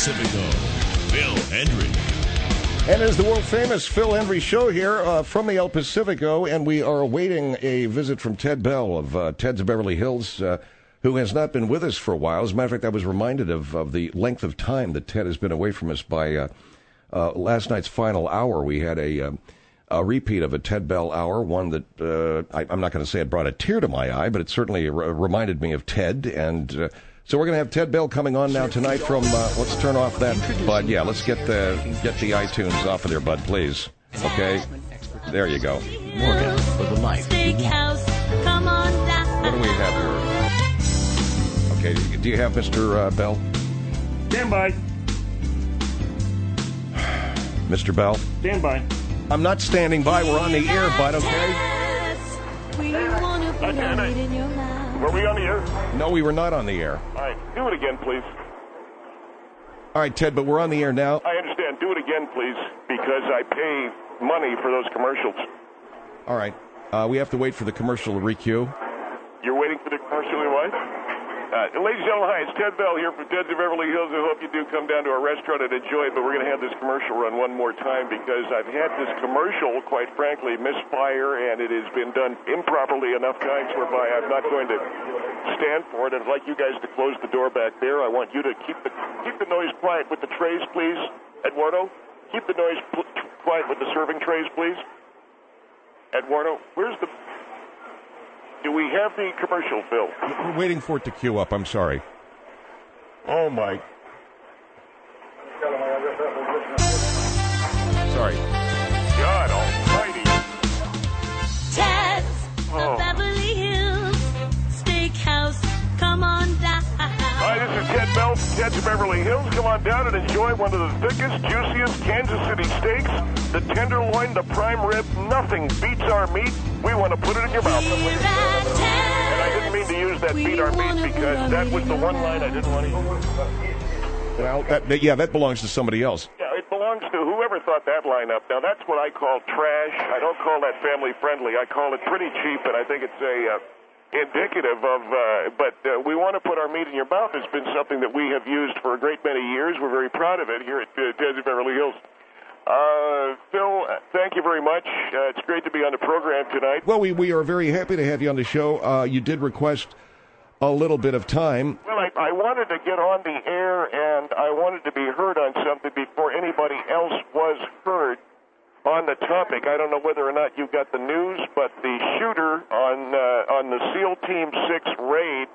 Pacifico, Phil Hendry. And it is the world-famous Phil Hendry Show here from the El Pacifico, and we are awaiting a visit from Ted Bell of Ted's Beverly Hills, who has not been with us for a while. As a matter of fact, I was reminded of the length of time that Ted has been away from us by last night's final hour. We had a repeat of a Ted Bell hour, one that I'm not going to say it brought a tear to my eye, but it certainly reminded me of Ted. And so we're going to have Ted Bell coming on now tonight from, let's turn off that, Bud. Yeah, let's get the iTunes off of there, Bud, please. Okay? There you go. Morgan for the life. What do we have here? Okay, do you have Mr. Bell? Stand by. Mr. Bell? Stand by. I'm not standing by. We're on the air, Bud, okay? Were we on the air? No, we were not on the air. All right, do it again, please. All right, Ted, but we're on the air now. I understand. Do it again, please, because I pay money for those commercials. All right. We have to wait for the commercial to requeue. You're waiting for the commercial, or what? Ladies and gentlemen, hi, it's Ted Bell here from Ted's of Beverly Hills. I hope you do come down to our restaurant and enjoy it, but we're going to have this commercial run one more time because I've had this commercial, quite frankly, misfire, and it has been done improperly enough times whereby I'm not going to stand for it. I'd like you guys to close the door back there. I want you to keep the noise quiet with the trays, please. Eduardo, keep the noise quiet with the serving trays, please. Eduardo, do we have the commercial, Phil? We're waiting for it to queue up. I'm sorry. Oh, my. Sorry. God almighty. Ted's the Beverly Hills Steakhouse. Come on down. Hi, this is Ted Bell from Ted's of Beverly Hills. Come on down and enjoy one of the thickest, juiciest Kansas City steaks. The tenderloin, the prime rib, nothing beats our meat. We want to put it in your mouth. And I didn't mean to use that beat our meat because that was the one line I didn't want to use. Well, that belongs to somebody else. Yeah, it belongs to whoever thought that line up. Now, that's what I call trash. I don't call that family-friendly. I call it pretty cheap, and I think it's indicative of, but we want to put our meat in your mouth. It's been something that we have used for a great many years. We're very proud of it here at Ted's of Beverly Hills. Phil, thank you very much. It's great to be on the program tonight. Well, we are very happy to have you on the show. You did request a little bit of time. Well, I wanted to get on the air, and I wanted to be heard on something before anybody else was heard on the topic. I don't know whether or not you got the news, but the shooter on the SEAL Team 6 raid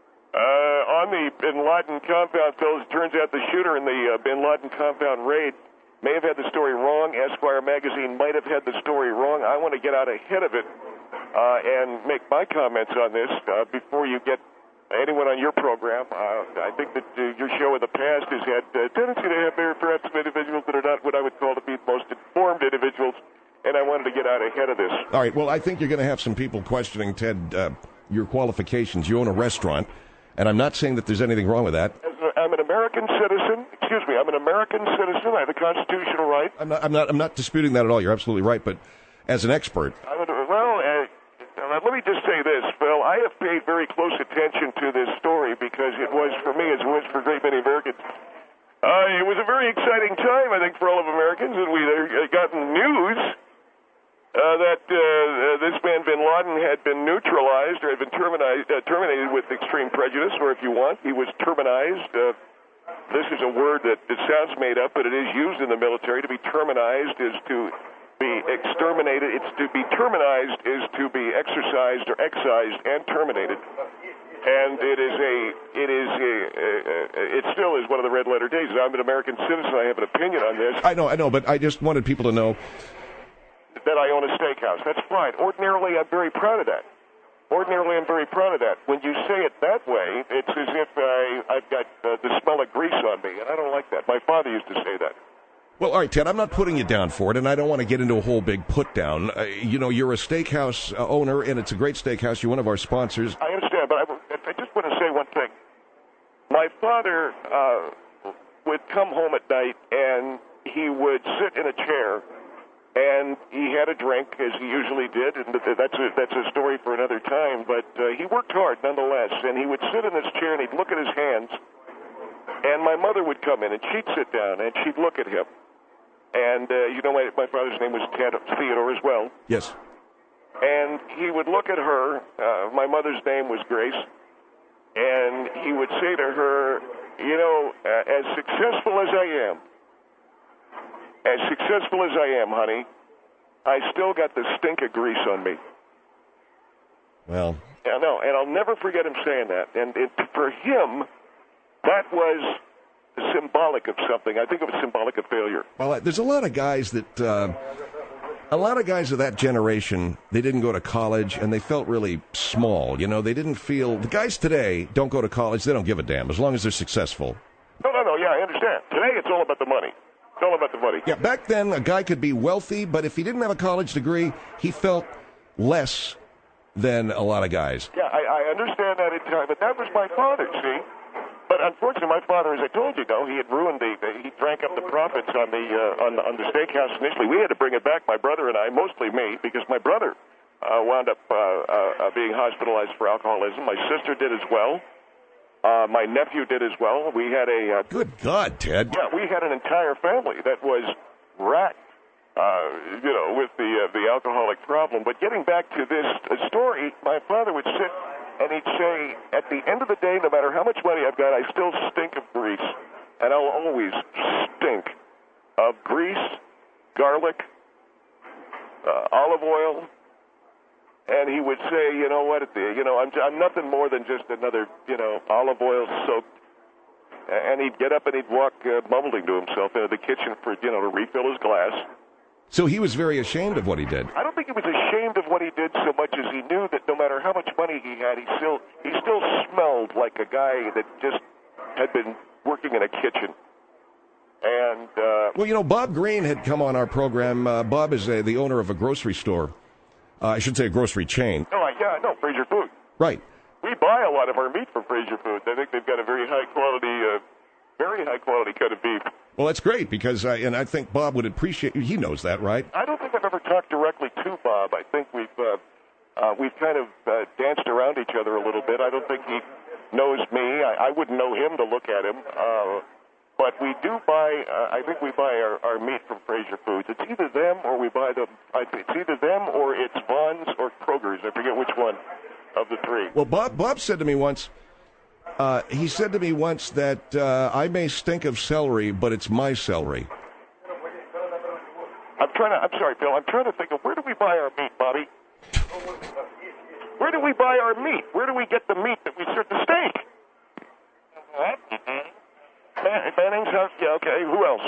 on the Bin Laden compound, Phil, it turns out the shooter in the Bin Laden compound raid may have had the story wrong. Esquire magazine might have had the story wrong. I want to get out ahead of it and make my comments on this before you get anyone on your program. I think that your show in the past has had a tendency to have perhaps some individuals that are not what I would call to be the most informed individuals, and I wanted to get out ahead of this. All right, well, I think you're going to have some people questioning, Ted, your qualifications. You own a restaurant, and I'm not saying that there's anything wrong with that. I'm an American citizen. I'm an American citizen. I have a constitutional right. I'm not disputing that at all. You're absolutely right, but as an expert. Let me just say this, Phil. I have paid very close attention to this story because it was, for me, as it was for a great many Americans. It was a very exciting time, I think, for all of Americans, and we gotten news that this man Bin Laden had been neutralized or had been terminated with extreme prejudice, or if you want, he was terminized. This is a word that sounds made up, but it is used in the military. To be terminized is to be exterminated. It's to be terminized is to be exercised or excised and terminated. And it still is one of the red letter days. I'm an American citizen. I have an opinion on this. I know, but I just wanted people to know that I own a steakhouse. That's fine. Ordinarily, I'm very proud of that. When you say it that way, it's as if I've got the smell of grease on me, and I don't like that. My father used to say that. Well, all right, Ted, I'm not putting you down for it, and I don't want to get into a whole big put-down. You're a steakhouse owner, and it's a great steakhouse. You're one of our sponsors. I understand, but I just want to say one thing. My father would come home at night, and he would sit in a chair, and he had a drink, as he usually did, and that's a story for another time, but he worked hard nonetheless, and he would sit in his chair, and he'd look at his hands, And my mother would come in, and she'd sit down, and she'd look at him. And, my father's name was Theodore as well. Yes. And he would look at her. My mother's name was Grace. And he would say to her, as successful as I am, honey, I still got the stink of grease on me. Well. Yeah, no, and I'll never forget him saying that. And for him, that was symbolic of something. I think it was symbolic of failure. Well, there's a lot of guys that, of that generation, they didn't go to college, and they felt really small. They didn't feel, the guys today don't go to college, they don't give a damn, as long as they're successful. No, yeah, I understand. Today it's all about the money. It's all about the money. Yeah, back then, a guy could be wealthy, but if he didn't have a college degree, he felt less than a lot of guys. Yeah, I understand that in time, but that was my father, see? But unfortunately, my father, as I told you, he had ruined he drank up the profits on the steakhouse initially. We had to bring it back, my brother and I, mostly me, because my brother wound up being hospitalized for alcoholism. My sister did as well. My nephew did as well. We had a... Good God, Ted. Yeah, we had an entire family that was racked, with the alcoholic problem. But getting back to this story, my father would sit and he'd say, at the end of the day, no matter how much money I've got, I still stink of grease. And I'll always stink of grease, garlic, olive oil. And he would say, you know what, I'm nothing more than just another, olive oil soaked. And he'd get up and he'd walk mumbling to himself into the kitchen for, to refill his glass. So he was very ashamed of what he did. I don't think he was ashamed of what he did so much as he knew that no matter how much money he had, he still smelled like a guy that just had been working in a kitchen. And well, Bob Green had come on our program. Bob is the owner of a grocery store. I should say a grocery chain. No, Fraser Food. Right. We buy a lot of our meat from Fraser Foods. I think they've got a very high quality cut of beef. Well, that's great because, and I think Bob would appreciate. He knows that, right? I don't think I've ever talked directly to Bob. I think we've kind of danced around each other a little bit. I don't think he knows me. I wouldn't know him to look at him. But we do buy. I think we buy our meat from Fraser Foods. It's either them or we buy them. It's either them or it's Vons or Kroger's. I forget which one of the three. Well, Bob said to me once. He said to me once that I may stink of celery, but it's my celery. I'm sorry, Bill. I'm trying to think of where do we buy our meat, Bobby? Where do we buy our meat? Where do we get the meat that we serve the steak? Manning's House. Yeah, okay. Who else?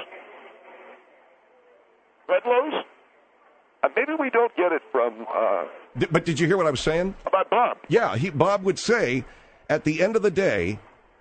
Redlow's? Maybe we don't get it from... But did you hear what I was saying? About Bob? Yeah, Bob would say, at the end of the day,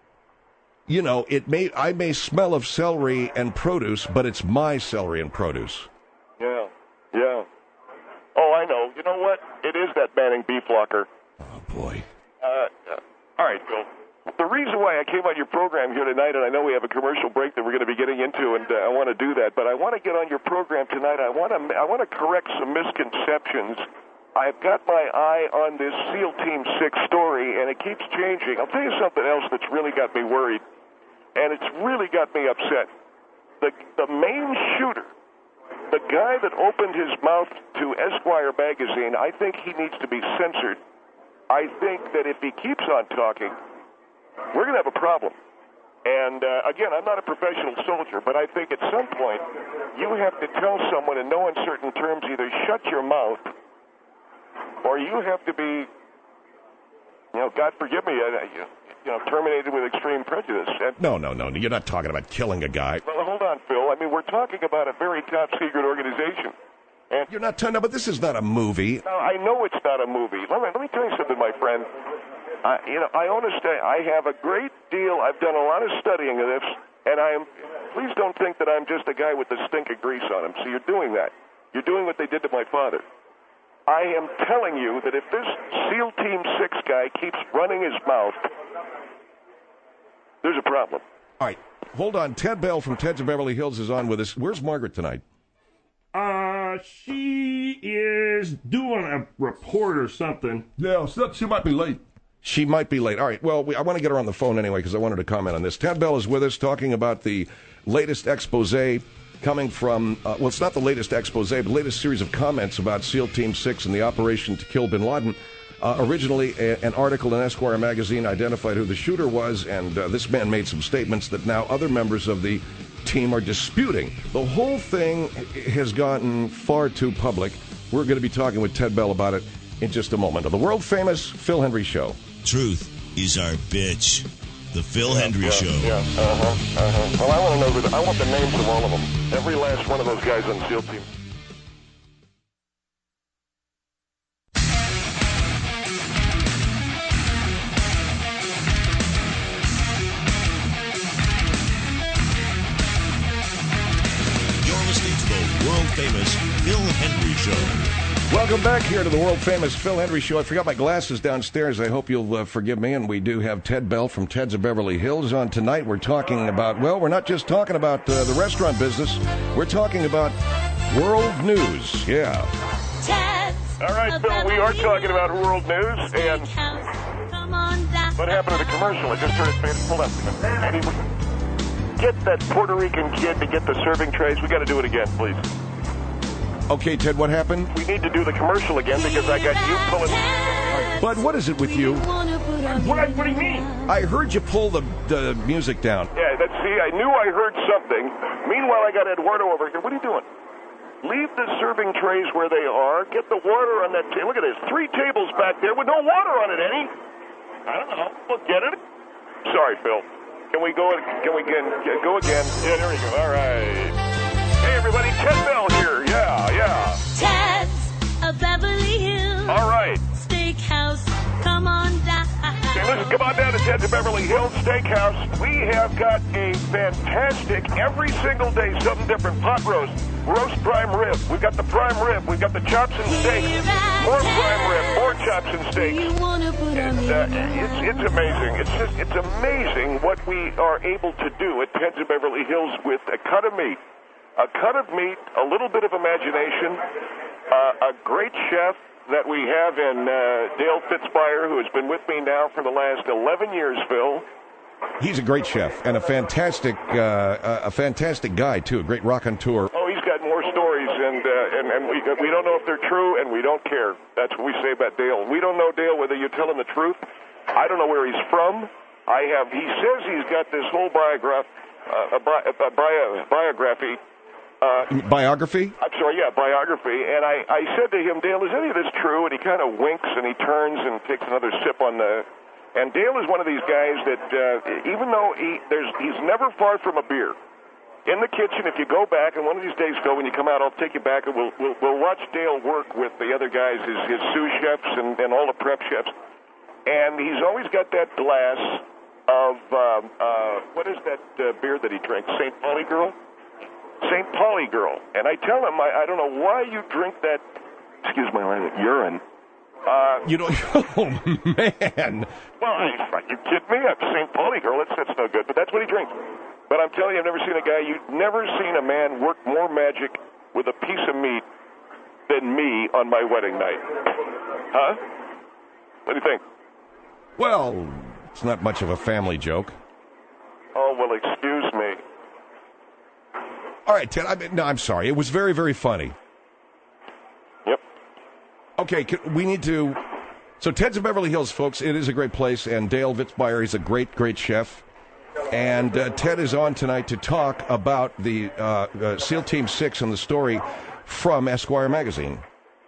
I may smell of celery and produce, but it's my celery and produce. Yeah. Oh, I know. You know what? It is that Manning beef locker. Oh, boy. All right, Bill. The reason why I came on your program here tonight, and I know we have a commercial break that we're going to be getting into, and I want to do that, but I want to get on your program tonight. I want to correct some misconceptions. I've got my eye on this SEAL Team 6 story, and it keeps changing. I'll tell you something else that's really got me worried, and it's really got me upset. The main shooter, the guy that opened his mouth to Esquire magazine, I think he needs to be censored. I think that if he keeps on talking, we're going to have a problem. And, again, I'm not a professional soldier, but I think at some point you have to tell someone in no uncertain terms either shut your mouth or you have to be, God forgive me, terminated with extreme prejudice. And, No. You're not talking about killing a guy. Well, hold on, Phil. I mean, we're talking about a very top-secret organization. And You're not talking about, but this is not a movie. No, I know it's not a movie. Let me tell you something, my friend. I understand. I have a great deal. I've done a lot of studying of this, and please don't think that I'm just a guy with the stink of grease on him. So you're doing that. You're doing what they did to my father. I am telling you that if this SEAL Team 6 guy keeps running his mouth, there's a problem. All right. Hold on. Ted Bell from Ted's of Beverly Hills is on with us. Where's Margaret tonight? She is doing a report or something. Yeah, she might be late. She might be late. All right. Well, I want to get her on the phone anyway because I wanted to comment on this. Ted Bell is with us talking about the latest expose coming from, well, it's not the latest expose, but the latest series of comments about SEAL Team 6 and the operation to kill bin Laden. Originally, an article in Esquire magazine identified who the shooter was, and this man made some statements that now other members of the team are disputing. The whole thing has gotten far too public. We're going to be talking with Ted Bell about it in just a moment on the world-famous Phil Hendrie Show. Truth is our bitch. The Phil Hendrie Show. Yeah, Well, I want to know I want the names of all of them. Every last one of those guys on SEAL Team. You're listening to the world-famous Phil Hendrie Show. Welcome back here to the world-famous Phil Hendrie Show. I forgot my glasses downstairs. I hope you'll forgive me. And we do have Ted Bell from Ted's of Beverly Hills on tonight. We're talking about, well, we're not just talking about the restaurant business. We're talking about world news. Yeah. All right, Phil, we are talking about world news. And what happened to the commercial? I just heard it being pulled up. Get that Puerto Rican kid to get the serving trays. We got to do it again, please. Okay, Ted, what happened? We need to do the commercial again because I got you pulling. Bud, what is it with you? What do you mean? I heard you pull the music down. Yeah, I knew I heard something. Meanwhile, I got Eduardo over here. What are you doing? Leave the serving trays where they are. Get the water on that table. Look at this. 3 tables back there with no water on it, Eddie. I don't know. Well, get it? Sorry, Phil. Can we go again? Yeah, there we go. All right. Hey, everybody. Ted Bell here. Yeah. Ted's of Beverly Hills. All right. Steakhouse, come on down. Hey, listen, come on down to Ted's of Beverly Hills Steakhouse. We have got a fantastic, every single day, something different. Pot roast prime rib. We've got the prime rib. We've got the chops and steaks. More prime rib, more chops and steaks. It's amazing. It's amazing what we are able to do at Ted's of Beverly Hills with a cut of meat. A cut of meat, a little bit of imagination, a great chef that we have in Dale Fitzbyer, who has been with me now for the last 11 years, Phil. He's a great chef and a fantastic guy, too, a great raconteur. Oh, he's got more stories, and we don't know if they're true, and we don't care. That's what we say about Dale. We don't know, Dale, whether you're telling the truth. I don't know where he's from. He says he's got this whole biography. Biography? I'm sorry, yeah, biography. And I said to him, Dale, is any of this true? And he kind of winks and he turns and takes another sip on the... And Dale is one of these guys that, even though he's never far from a beer. In the kitchen, if you go back, and one of these days, Phil, when you come out, I'll take you back and we'll watch Dale work with the other guys, his sous chefs and all the prep chefs. And he's always got that glass of, what is that beer that he drinks? St. Pauli Girl? St. Pauli Girl. And I tell him, I don't know why you drink that, excuse my language, urine. Oh, man. Well, are you kidding me? I'm St. Pauli Girl. That's no good, but that's what he drinks. But I'm telling you, I've never seen you've never seen a man work more magic with a piece of meat than me on my wedding night. Huh? What do you think? Well, it's not much of a family joke. Oh, well, excuse me. All right, Ted, I'm sorry. It was very, very funny. Yep. Okay, we need to... So Ted's of Beverly Hills, folks, it is a great place, and Dale Fitzbyer is a great, great chef. And Ted is on tonight to talk about the SEAL Team 6 and the story from Esquire magazine.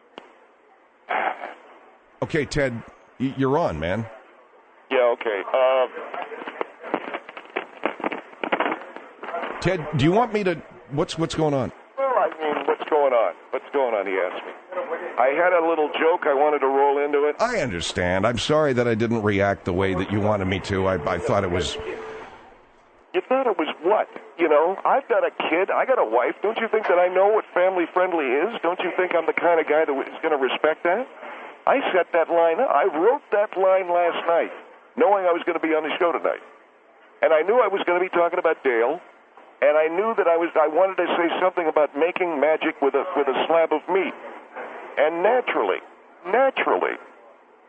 Okay, Ted, you're on, man. Yeah, okay. Ted, do you want me to... What's going on? Well, I mean, what's going on? What's going on, he asked me. I had a little joke. I wanted to roll into it. I understand. I'm sorry that I didn't react the way that you wanted me to. I thought it was... You thought it was what? You know, I've got a kid. I got a wife. Don't you think that I know what family-friendly is? Don't you think I'm the kind of guy that is going to respect that? I set that line up. I wrote that line last night, knowing I was going to be on the show tonight. And I knew I was going to be talking about Dale. And I knew that I wanted to say something about making magic with a slab of meat. And naturally,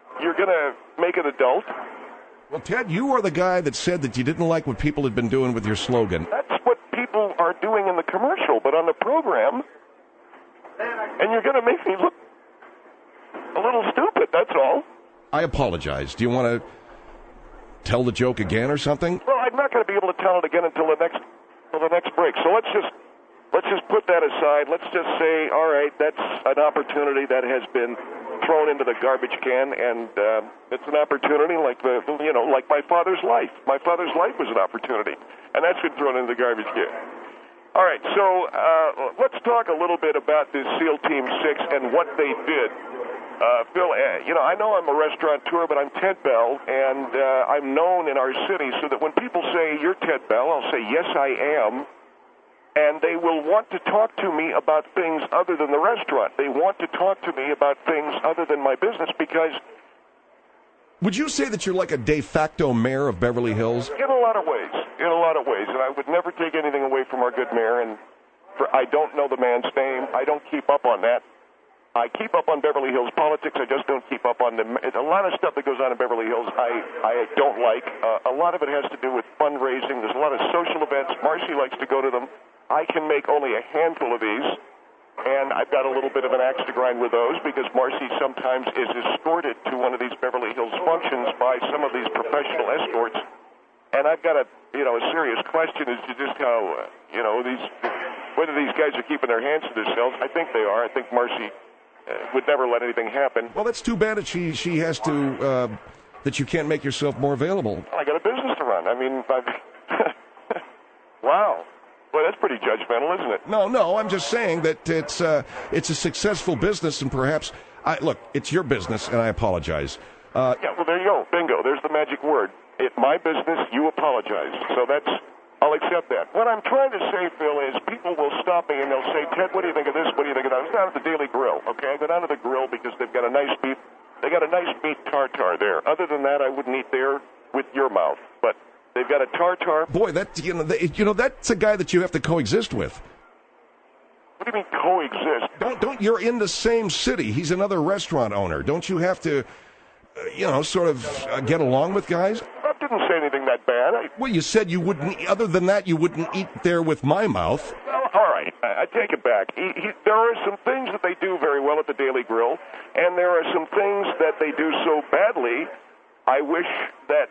you're going to make an adult. Well, Ted, you are the guy that said that you didn't like what people had been doing with your slogan. That's what people are doing in the commercial, but on the program, and you're going to make me look a little stupid, that's all. I apologize. Do you want to tell the joke again or something? Well, I'm not going to be able to tell it again until the next break. So let's just put that aside. Let's just say, all right, that's an opportunity that has been thrown into the garbage can, and it's an opportunity like like my father's life. My father's life was an opportunity, and that's been thrown into the garbage can. All right, so let's talk a little bit about this SEAL Team 6 and what they did. Phil, I know I'm a restaurateur, but I'm Ted Bell, and I'm known in our city so that when people say, you're Ted Bell, I'll say, yes, I am, and they will want to talk to me about things other than the restaurant. They want to talk to me about things other than my business because... Would you say that you're like a de facto mayor of Beverly Hills? In a lot of ways, and I would never take anything away from our good mayor, and I don't know the man's name. I don't keep up on that. I keep up on Beverly Hills politics. I just don't keep up on a lot of stuff that goes on in Beverly Hills I don't like. A lot of it has to do with fundraising. There's a lot of social events. Marcy likes to go to them. I can make only a handful of these, and I've got a little bit of an axe to grind with those because Marcy sometimes is escorted to one of these Beverly Hills functions by some of these professional escorts, and I've got a serious question as to just how, whether these guys are keeping their hands to themselves. I think they are. I think Marcy would never let anything happen. Well, that's too bad that she has to, that you can't make yourself more available. I got a business to run. I mean, wow. Well, that's pretty judgmental, isn't it? No, I'm just saying that it's a successful business, and perhaps, look, it's your business, and I apologize. Yeah, well, there you go. Bingo. There's the magic word. It's my business, you apologize. So I'll accept that. What I'm trying to say, Phil, is people will stop me and they'll say, Ted, what do you think of this? What do you think of that? I was down at the Daily Grill, okay? I go down to the grill because they've got a nice beef. They got a nice beef tartare there. Other than that, I wouldn't eat there with your mouth. But they've got a tartare. Boy, that's a guy that you have to coexist with. What do you mean coexist? Don't you're in the same city. He's another restaurant owner. Don't you have to, sort of get along with guys? I didn't say anything that bad. Well, you said you wouldn't. Other than that, you wouldn't eat there with my mouth. Well, all right, I take it back. There are some things that they do very well at the Daily Grill, and there are some things that they do so badly. I wish that,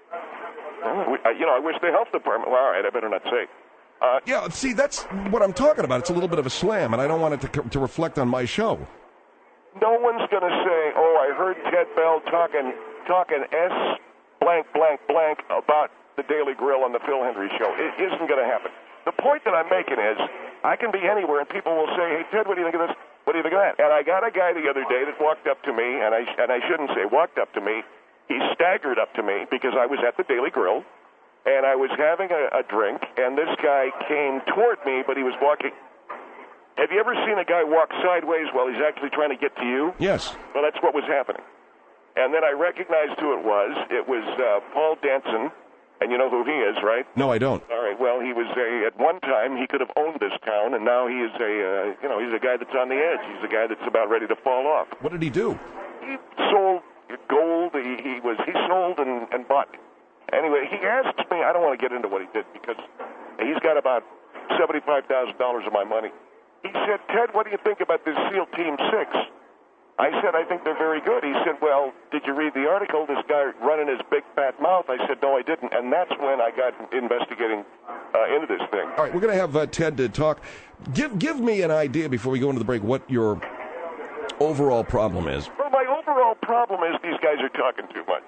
I wish the health department. Well, all right, I better not say. Yeah, see, that's what I'm talking about. It's a little bit of a slam, and I don't want it to reflect on my show. No one's going to say, "Oh, I heard Ted Bell talking S blank blank blank about the Daily Grill on the Phil Hendry Show." It isn't going to happen. The point that I'm making is, I can be anywhere, and people will say, "Hey, Ted, what do you think of this? What do you think of that?" And I got a guy the other day that walked up to me, and I shouldn't say walked up to me. He staggered up to me because I was at the Daily Grill, and I was having a drink, and this guy came toward me, but he was walking. Have you ever seen a guy walk sideways while he's actually trying to get to you? Yes. Well, that's what was happening. And then I recognized who it was. It was Paul Danson, and you know who he is, right? No, I don't. All right. Well, he was at one time he could have owned this town, and now he is he's a guy that's on the edge. He's a guy that's about ready to fall off. What did he do? He sold gold. He sold and bought. Anyway, he asked me. I don't want to get into what he did because he's got about $75,000 of my money. He said, "Ted, what do you think about this SEAL Team 6? I said, "I think they're very good." He said, "Well, did you read the article? This guy running his big fat mouth." I said, "No, I didn't." And that's when I got investigating into this thing. All right, we're going to have Ted to talk. Give me an idea before we go into the break what your overall problem is. Well, my overall problem is these guys are talking too much.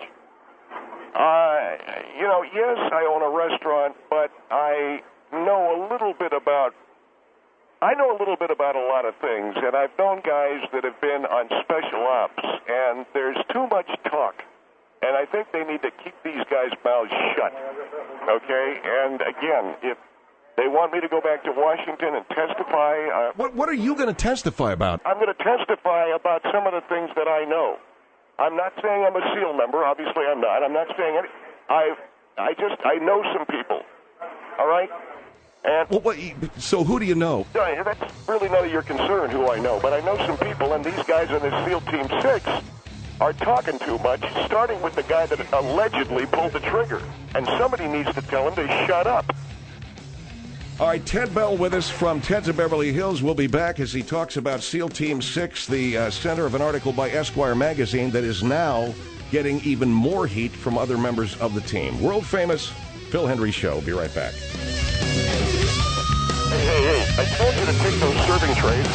Yes, I own a restaurant, but I know a little bit about a lot of things, and I've known guys that have been on special ops, and there's too much talk, and I think they need to keep these guys' mouths shut, okay? And again, if they want me to go back to Washington and testify... What are you going to testify about? I'm going to testify about some of the things that I know. I'm not saying I'm a SEAL member. Obviously, I'm not. I'm not saying any... I know some people, all right? And so who do you know? That's really none of your concern who I know, but I know some people, and these guys on this SEAL Team 6, are talking too much, starting with the guy that allegedly pulled the trigger. And somebody needs to tell him to shut up. All right, Ted Bell with us from Ted's of Beverly Hills. We'll be back as he talks about SEAL Team 6, the center of an article by Esquire magazine that is now getting even more heat from other members of the team. World famous Phil Hendrie Show. Be right back. Hey, I told you to take those serving trays.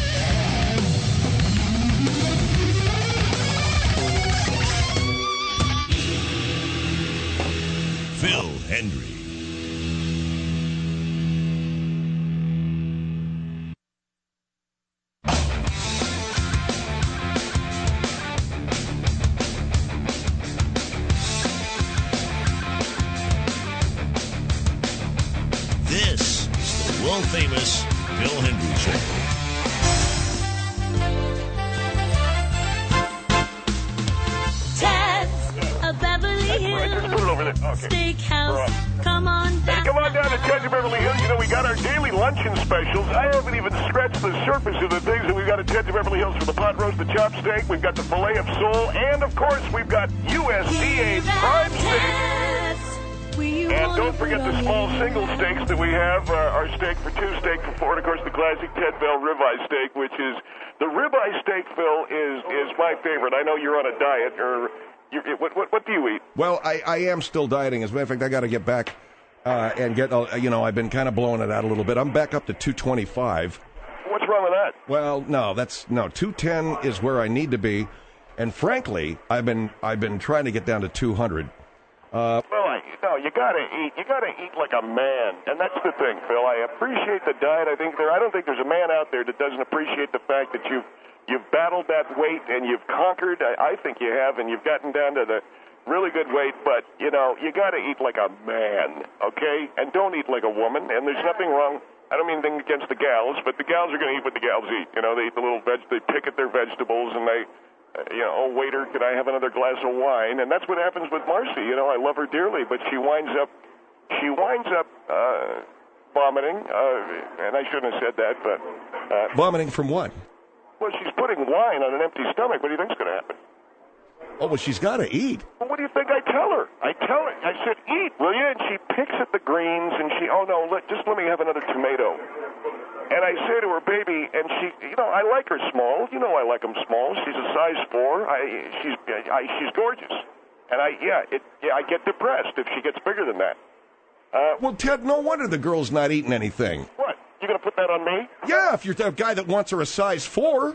Phil Hendrie. This is the world-famous Phil Hendrie Show. Ted's of Beverly Just put it Hills over there. Okay. Steakhouse. Come on Hey, down. come on down to Ted's of Beverly Hills. You know, we got our daily luncheon specials. I haven't even scratched the surface of the things that we've got at Ted's of Beverly Hills for the pot roast, the chop steak. We've got the filet of sole, and, of course, we've got USDA prime steak. And don't forget the small single steaks that we have. Our steak for $2, steak for $4, and, of course, the classic Ted Bell ribeye steak, which is the ribeye steak, Phil, is my favorite. I know you're on a diet, or what do you eat? Well, I am still dieting. As a matter of fact, I got to get back and get, I've been kind of blowing it out a little bit. I'm back up to 225. What's wrong with that? Well, no, 210 is where I need to be. And frankly, I've been trying to get down to 200. You gotta eat. You gotta eat like a man, and that's the thing, Phil. I appreciate the diet. I don't think there's a man out there that doesn't appreciate the fact that you've battled that weight and you've conquered. I think you have, and you've gotten down to the really good weight. But you gotta eat like a man, okay? And don't eat like a woman. And there's nothing wrong. I don't mean anything against the gals, but the gals are gonna eat what the gals eat. They eat the little they pick at their vegetables, and they. Oh, waiter, could I have another glass of wine? And that's what happens with Marcy. I love her dearly, but she winds up vomiting. And I shouldn't have said that, but Vomiting from what? well, she's putting wine on an empty stomach. What do you think's going to happen? Oh, well, she's got to eat. Well, what do you think I tell her? I said, eat, will you? And she picks at the greens, and just let me have another tomato. And I say to her, baby, and she, I like her small. I like them small. She's a size 4. She's gorgeous. And I get depressed if she gets bigger than that. Well, Ted, no wonder the girl's not eating anything. What? You going to put that on me? Yeah, if you're the guy that wants her a size 4.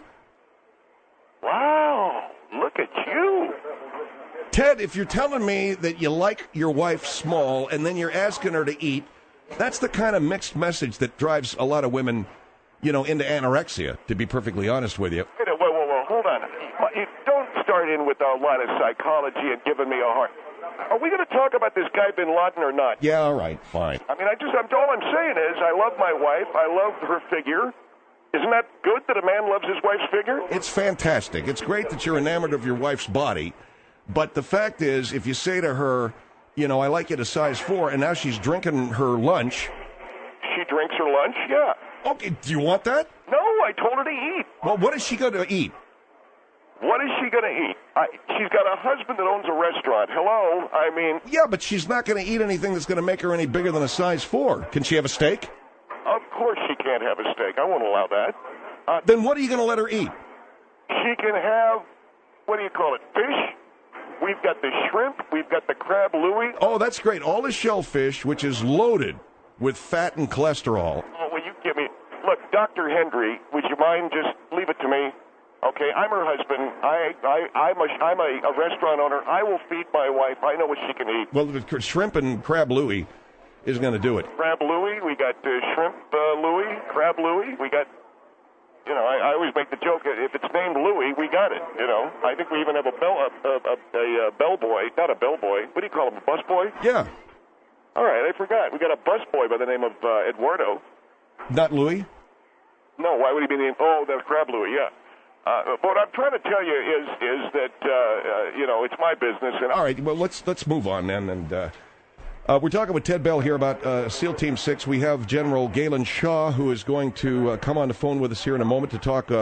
Wow, look at you. Ted, if you're telling me that you like your wife small and then you're asking her to eat, that's the kind of mixed message that drives a lot of women, into anorexia, to be perfectly honest with you. Whoa, hold on. You don't start in with a lot of psychology and giving me a heart. Are we going to talk about this guy Bin Laden or not? Yeah, all right, fine. I mean, all I'm saying is I love my wife. I love her figure. Isn't that good that a man loves his wife's figure? It's fantastic. It's great that you're enamored of your wife's body. But the fact is, if you say to her, I like you to size 4, and now she's drinking her lunch. She drinks her lunch? Yeah. Okay, do you want that? No, I told her to eat. Well, what is she going to eat? What is she going to eat? She's got a husband that owns a restaurant. Hello? I mean... Yeah, but she's not going to eat anything that's going to make her any bigger than a size 4. Can she have a steak? Of course she can't have a steak. I won't allow that. Then what are you going to let her eat? She can have, what do you call it, fish? We've got the shrimp. We've got the crab louie. Oh, that's great. All the shellfish, which is loaded with fat and cholesterol. Oh, will you give me... Look, Dr. Hendrie, would you mind just leave it to me? Okay, I'm her husband. I'm a restaurant owner. I will feed my wife. I know what she can eat. Well, the shrimp and crab louie is going to do it. Crab louie. We got shrimp louie, crab louie. We got... I always make the joke, if it's named Louie, we got it, I think we even have a bellboy, not a bellboy. What do you call him, a busboy? Yeah. All right, I forgot. We got a busboy by the name of Eduardo. Not Louie? No, why would he be named? Oh, that's Crab Louie, yeah. What I'm trying to tell you is that, it's my business. And all right, well, let's move on then. And we're talking with Ted Bell here about SEAL Team 6. We have General Galen Shaw, who is going to come on the phone with us here in a moment to talk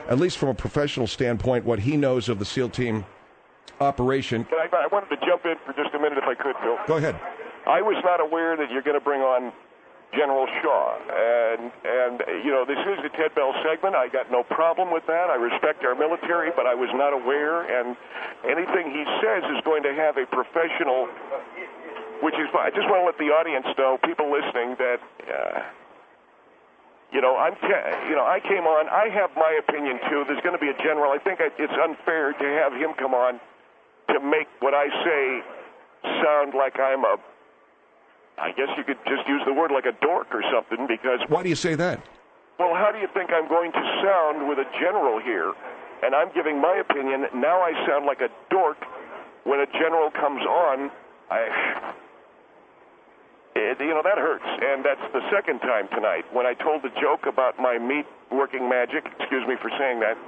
at least from a professional standpoint, what he knows of the SEAL team operation. I wanted to jump in for just a minute if I could, Phil. Go ahead. I was not aware that you're going to bring on General Shaw, and this is the Ted Bell segment. I got no problem with that. I respect our military, but I was not aware, and anything he says is going to have a professional, which is fine. I just want to let the audience know, people listening, that I came on. I have my opinion too. There's going to be a general. I think it's unfair to have him come on to make what I say sound like I guess you could just use the word like a dork or something, because... Why do you say that? Well, how do you think I'm going to sound with a general here? And I'm giving my opinion. Now I sound like a dork when a general comes on. That hurts. And that's the second time tonight. When I told the joke about my meat working magic, excuse me for saying that.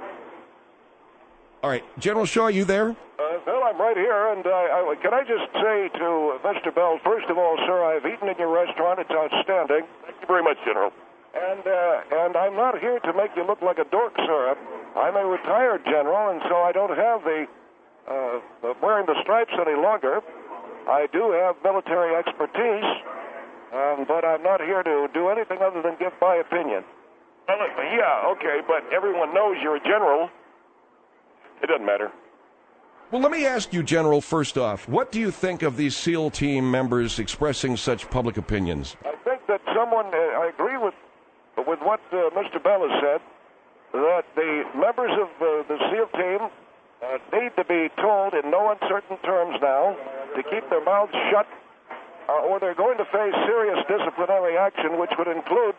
All right. General Shaw, you there? Well, I'm right here, and can I just say to Mr. Bell, first of all, sir, I've eaten in your restaurant. It's outstanding. Thank you very much, General. And I'm not here to make you look like a dork, sir. I'm a retired general, and so I don't have the wearing the stripes any longer. I do have military expertise, but I'm not here to do anything other than give my opinion. Yeah, okay, but everyone knows you're a general. It doesn't matter. Well, let me ask you, General, first off, what do you think of these SEAL team members expressing such public opinions? I think that I agree with what Mr. Bell has said, that the members of the SEAL team need to be told in no uncertain terms now to keep their mouths shut, or they're going to face serious disciplinary action, which would include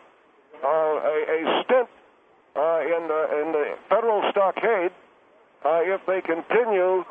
a stint in the federal stockade if they continue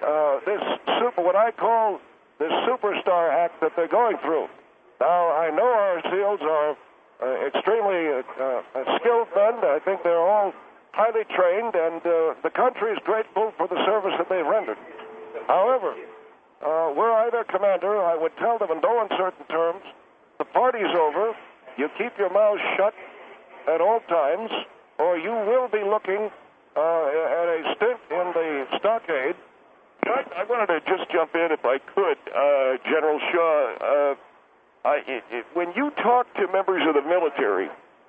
what I call this superstar act that they're going through. Now, I know our SEALs are extremely skilled men. I think they're all highly trained, and the country is grateful for the service that they've rendered. However, were I their commander, I would tell them in no uncertain terms, the party's over, you keep your mouth shut at all times, or you will be looking at a stint in the stockade. I wanted to just jump in if I could, General Shaw. When you talk to members of the military,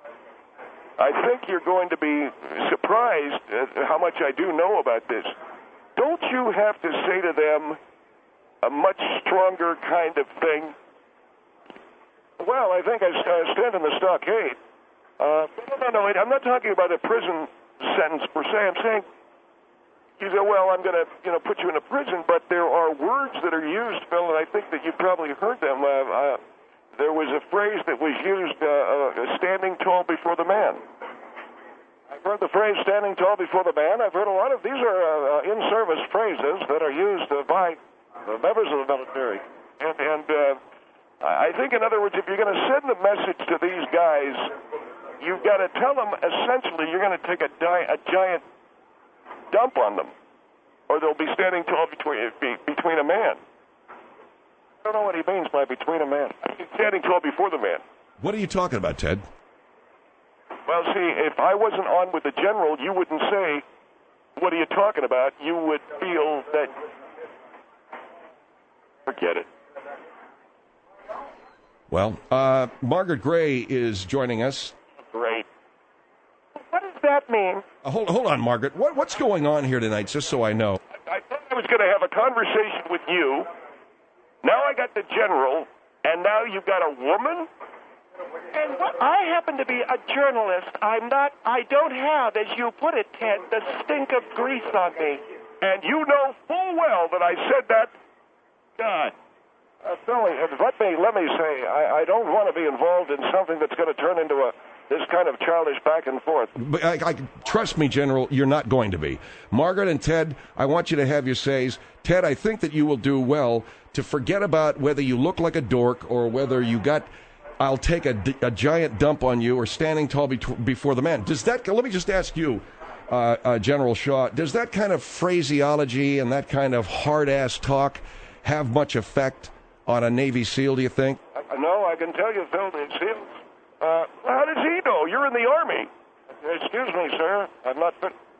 I think you're going to be surprised at how much I do know about this. Don't you have to say to them a much stronger kind of thing? Well, I think I stand in the stockade. No, I'm not talking about a prison sentence per se. I'm saying, you say, well, I'm going to put you in a prison, but there are words that are used, Phil, and I think that you've probably heard them. There was a phrase that was used, standing tall before the man. I've heard the phrase standing tall before the man. I've heard a lot of these are in-service phrases that are used by members of the military. And I think, in other words, if you're going to send the message to these guys, you've got to tell them, essentially, you're going to take a giant dump on them, or they'll be standing tall between a man. I don't know what he means by between a man. He's standing tall before the man. What are you talking about, Ted? Well, see, if I wasn't on with the general, you wouldn't say, what are you talking about? You would feel that... Forget it. Well, Margaret Gray is joining us. Great. What does that mean? Hold on, Margaret. What's going on here tonight, just so I know? I thought I was going to have a conversation with you. Now I got the general, and now you've got a woman? And I happen to be a journalist. I don't have, as you put it, Ted, the stink of grease on me. And you know full well that I said that. God. Philly, let me say, I don't want to be involved in something that's going to turn into this kind of childish back and forth. But trust me, General, you're not going to be. Margaret and Ted, I want you to have your says. Ted, I think that you will do well to forget about whether you look like a dork or whether you got, I'll take a giant dump on you, or standing tall before the man. Let me just ask you, General Shaw, does that kind of phraseology and that kind of hard-ass talk have much effect on a Navy SEAL, do you think? No, I can tell you, Phil, the SEALs. How does he know? You're in the Army. Excuse me, sir. I'm not fit.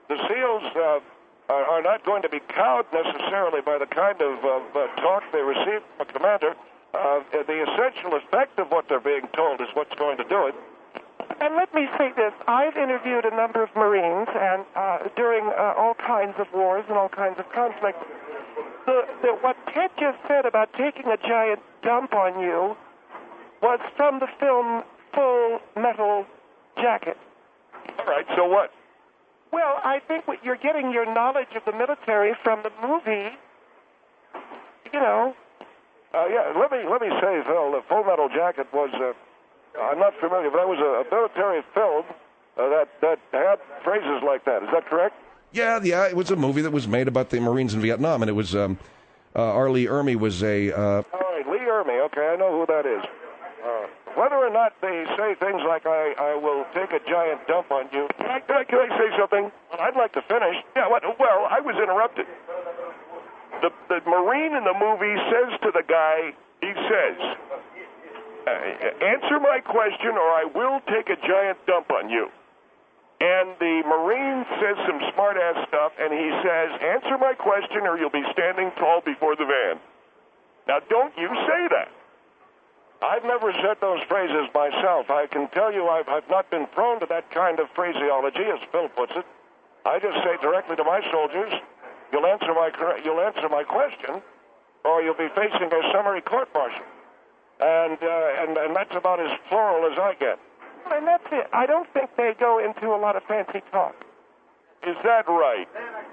the SEALs are not going to be cowed necessarily by the kind of talk they receive from a commander. The essential effect of what they're being told is what's going to do it. And let me say this. I've interviewed a number of Marines and during all kinds of wars and all kinds of conflicts. What Ted just said about taking a giant dump on you was from the film Full Metal Jacket. All right, so what? Well, I think you're getting your knowledge of the military from the movie, you know. Yeah, let me say, Phil, the Full Metal Jacket was, I'm not familiar, but that was a military film that had phrases like that. Is that correct? Yeah, it was a movie that was made about the Marines in Vietnam, and it was, R. Lee Ermey was a... All right, Lee Ermey, okay, I know who that is. Whether or not they say things like, I will take a giant dump on you. Can I say something? Well, I'd like to finish. Yeah, well, I was interrupted. The Marine in the movie says to the guy, he says, answer my question or I will take a giant dump on you. And the Marine says some smart-ass stuff, and he says, answer my question or you'll be standing tall before the van. Now, don't you say that. I've never said those phrases myself. I can tell you I've not been prone to that kind of phraseology, as Phil puts it. I just say directly to my soldiers, you'll answer my question, or you'll be facing a summary court-martial. And that's about as floral as I get. And that's it. I don't think they go into a lot of fancy talk. Is that right?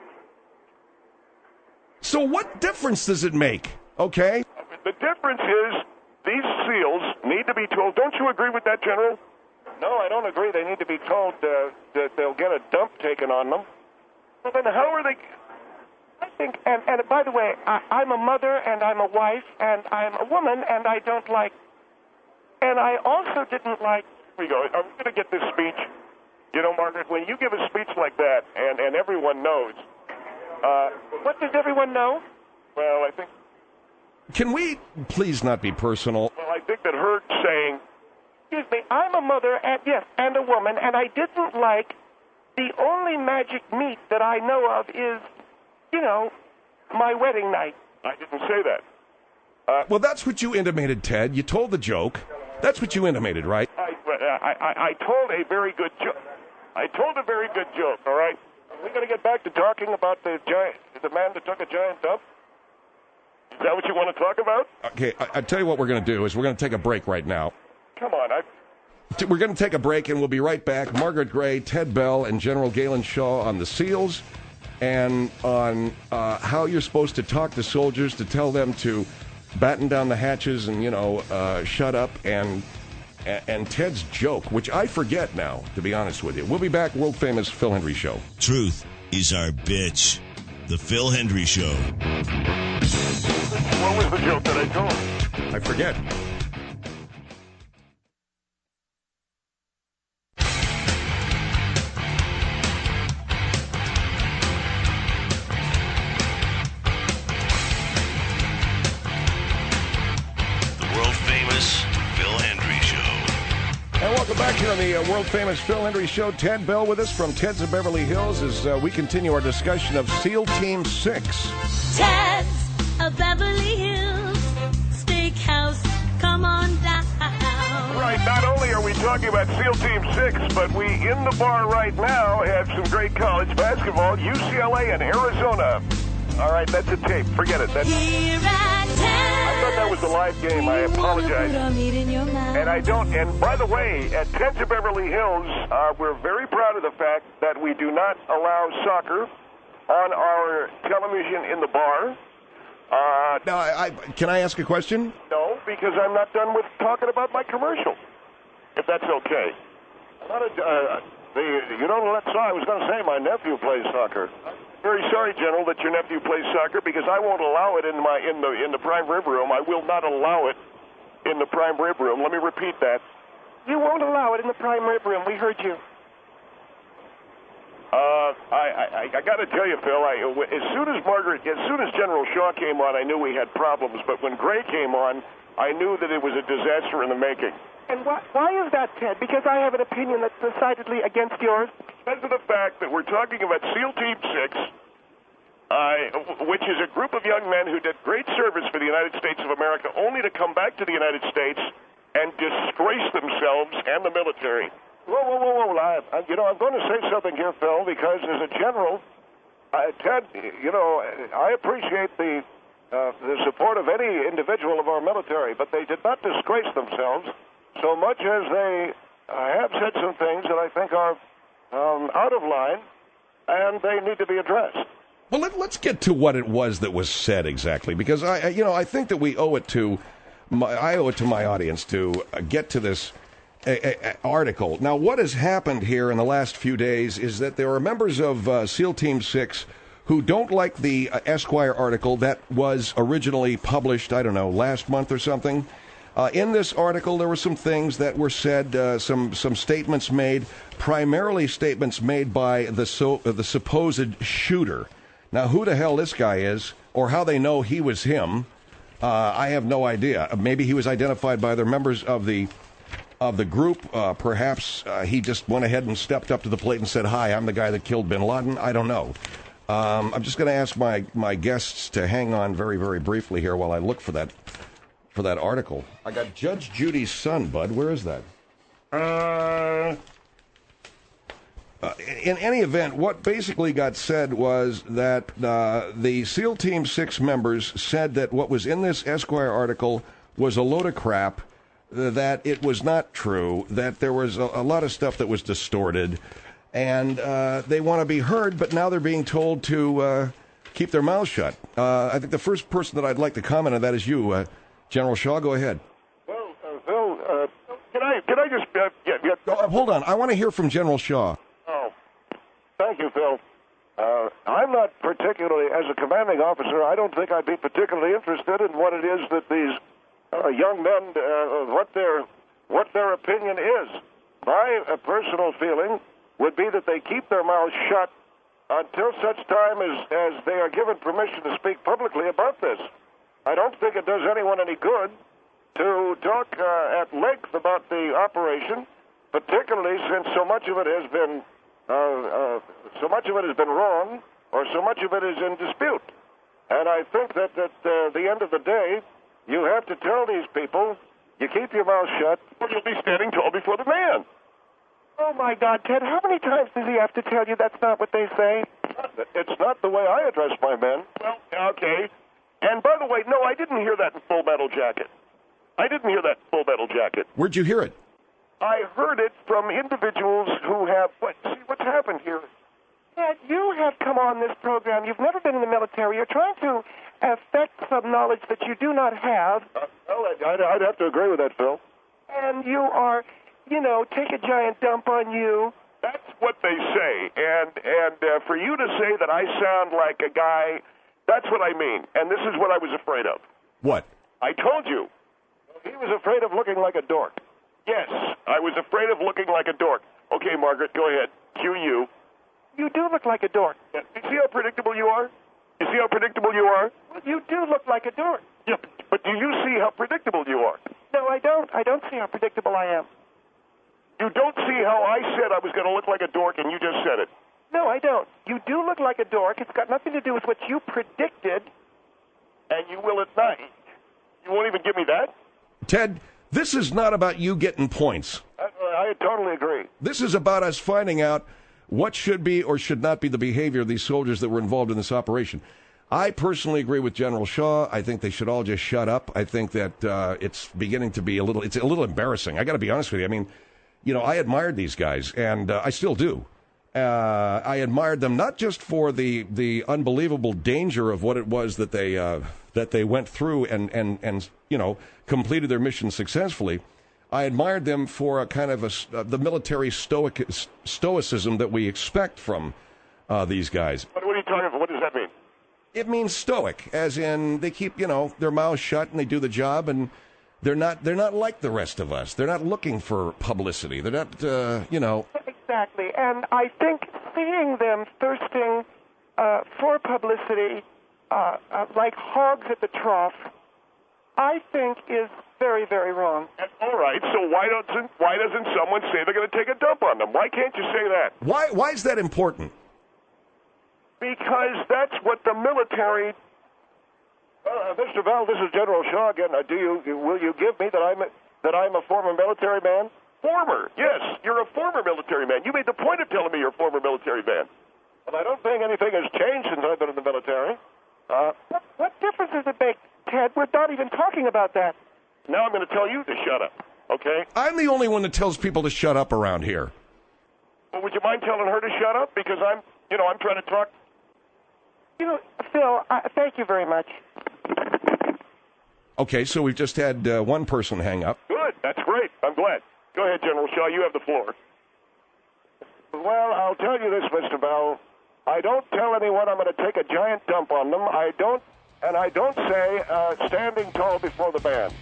So what difference does it make? Okay? The difference is these SEALs need to be told. Don't you agree with that, General? No, I don't agree. They need to be told that they'll get a dump taken on them. Well, then how are they... I think, and by the way, I'm a mother, and I'm a wife, and I'm a woman, and I don't like... And I also didn't like... Here we go. I'm going to get this speech. You know, Margaret, when you give a speech like that, and everyone knows... what does everyone know? Well, I think... Can we please not be personal? Well, I think that her saying... Excuse me, I'm a mother, and yes, and a woman, and I didn't like... The only magic meat that I know of is, you know, my wedding night. I didn't say that. Well, that's what you intimated, Ted. You told the joke. That's what you intimated, right? I told a very good joke. I told a very good joke, all right? We're going to get back to talking about the man that took a giant dump? Is that what you want to talk about? Okay, I tell you what we're going to do is we're going to take a break right now. Come on, We're going to take a break, and we'll be right back. Margaret Gray, Ted Bell, and General Galen Shaw on the SEALs and on how you're supposed to talk to soldiers to tell them to batten down the hatches and, you know, shut up, and Ted's joke, which I forget now, to be honest with you. We'll be back, world-famous Phil Hendrie Show. Truth is our bitch. The Phil Hendrie Show. What was the joke that I told? I forget. Welcome back here on the world-famous Phil Hendrie Show. Ted Bell with us from Ted's of Beverly Hills as we continue our discussion of SEAL Team 6. Ted's of Beverly Hills Steakhouse, come on down. Right, not only are we talking about SEAL Team 6, but we, in the bar right now, have some great college basketball, UCLA and Arizona. All right, that's a tape. Forget it. Here at Ted's. I thought that was the live game. I apologize. And I don't. And by the way, at Ted's of Beverly Hills, we're very proud of the fact that we do not allow soccer on our television in the bar. Now, can I ask a question? No, because I'm not done with talking about my commercial, if that's okay. You don't let I was going to say my nephew plays soccer. Very sorry, General, that your nephew plays soccer because I won't allow it in the prime rib room. I will not allow it in the prime rib room. Let me repeat that. You won't allow it in the prime rib room. We heard you. I got to tell you, Phil. As soon as General Shaw came on, I knew we had problems. But when Gray came on, I knew that it was a disaster in the making. And why is that, Ted? Because I have an opinion that's decidedly against yours. because of the fact that we're talking about SEAL Team 6, which is a group of young men who did great service for the United States of America, only to come back to the United States and disgrace themselves and the military. Whoa. I'm going to say something here, Phil, because as a general, Ted, I appreciate the support of any individual of our military, but they did not disgrace themselves so much as they have said some things that I think are out of line, and they need to be addressed. Well, let's get to what it was that was said exactly, because I think that we owe it to I owe it to my audience to get to this article. Now, what has happened here in the last few days is that there are members of SEAL Team 6 who don't like the Esquire article that was originally published, I don't know, last month or something. In this article, there were some things that were said, some statements made, primarily statements made by the supposed shooter. Now, who the hell this guy is, or how they know he was him, I have no idea. Maybe he was identified by other members of the group. Perhaps he just went ahead and stepped up to the plate and said, "Hi, I'm the guy that killed bin Laden." I don't know. I'm just going to ask my guests to hang on very, very briefly here while I look for that article. I got Judge Judy's son, Bud. Where is that? In any event, what basically got said was that the SEAL Team 6 members said that what was in this Esquire article was a load of crap, that it was not true, that there was a lot of stuff that was distorted, and they want to be heard, but now they're being told to keep their mouths shut. I think the first person that I'd like to comment on that is you, General Shaw. Go ahead. Well, Phil, can I just... Hold on. I want to hear from General Shaw. Oh, thank you, Phil. I'm not particularly, as a commanding officer, I don't think I'd be particularly interested in what it is that these young men, what their opinion is. My personal feeling would be that they keep their mouths shut until such time as they are given permission to speak publicly about this. I don't think it does anyone any good to talk at length about the operation, particularly since so much of it has been wrong, or so much of it is in dispute. And I think that at the end of the day, you have to tell these people, you keep your mouth shut, or you'll be standing tall before the man. Oh, my God, Ted, how many times does he have to tell you that's not what they say? It's not the way I address my men. Well, okay. And by the way, no, I didn't hear that in Full Metal Jacket. Where'd you hear it? I heard it from individuals who have... See, what's happened here? Ted, you have come on this program. You've never been in the military. You're trying to affect some knowledge that you do not have. Well, I'd have to agree with that, Phil. And you are, take a giant dump on you. That's what they say. And for you to say that I sound like a guy... That's what I mean, and this is what I was afraid of. What? I told you. He was afraid of looking like a dork. Yes, I was afraid of looking like a dork. Okay, Margaret, go ahead. Cue you. You do look like a dork. Yeah. You see how predictable you are? Well, you do look like a dork. Yeah, but do you see how predictable you are? No, I don't. I don't see how predictable I am. You don't see how I said I was going to look like a dork, and you just said it. No, I don't. You do look like a dork. It's got nothing to do with what you predicted. And you will at night. You won't even give me that? Ted, this is not about you getting points. I totally agree. This is about us finding out what should be or should not be the behavior of these soldiers that were involved in this operation. I personally agree with General Shaw. I think they should all just shut up. I think that it's beginning to be a little embarrassing. I got to be honest with you. I mean, I admired these guys, and I still do. I admired them not just for the unbelievable danger of what it was that they went through and completed their mission successfully. I admired them for a kind of the military stoicism that we expect from these guys. What are you talking about? What does that mean? It means stoic, as in they keep their mouths shut and they do the job, and they're not like the rest of us. They're not looking for publicity. They're not Exactly, and I think seeing them thirsting for publicity like hogs at the trough, I think is very, very wrong. All right, so why doesn't someone say they're going to take a dump on them? Why can't you say that? Why is that important? Because that's what the military. Mr. Val, this is General Shaw again. Will you give me that I'm a former military man? Former, yes, you're a former military man. You made the point of telling me you're a former military man. Well, I don't think anything has changed since I've been in the military. What difference does it make, Ted? We're not even talking about that. Now I'm going to tell you to shut up, okay? I'm the only one that tells people to shut up around here. Well, would you mind telling her to shut up? Because I'm trying to talk. Phil, thank you very much. Okay, so we've just had one person hang up. Good, that's great. I'm glad. Go ahead, General Shaw. You have the floor. Well, I'll tell you this, Mr. Bell. I don't tell anyone I'm going to take a giant dump on them. I don't say standing tall before the band.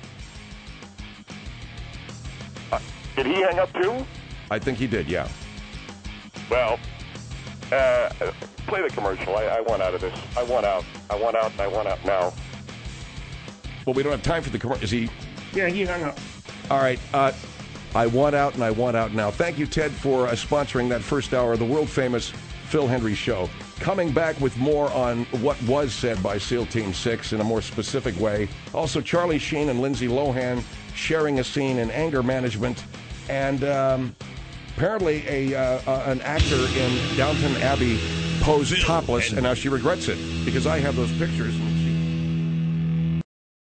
Did he hang up too? I think he did, yeah. Well, play the commercial. I want out of this. I want out, and I want out now. Well, we don't have time for the commercial. Is he? Yeah, he hung up. All right. I want out, and I want out now. Thank you, Ted, for sponsoring that first hour of the world-famous Phil Hendrie Show. Coming back with more on what was said by SEAL Team 6 in a more specific way. Also, Charlie Sheen and Lindsay Lohan sharing a scene in anger management. And apparently an actor in Downton Abbey posed topless, and now she regrets it because I have those pictures.